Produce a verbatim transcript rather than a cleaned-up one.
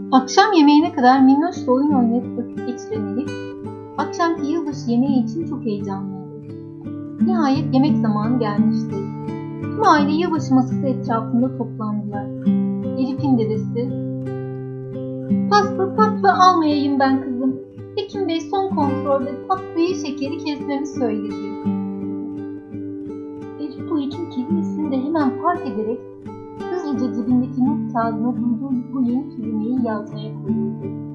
Akşam yemeğine kadar minnoşla oyun oynayıp vakit geçiren Elif, akşamki yılbaşı yemeği için çok heyecanlıydı. Nihayet yemek zamanı gelmişti. Tüm aile yılbaşı masası etrafında toplandılar. Elif'in dedesi, "Pasta tatlı almayayım ben kızım. Hekim Bey son kontrolde tatlıyı şekeri kesmemi söyledi." Elif bu iki kelimesini de hemen fark ederek hızlıca cebindeki not kağıdına duyduğu bu yeni kelimeyi yazmaya koyuldu.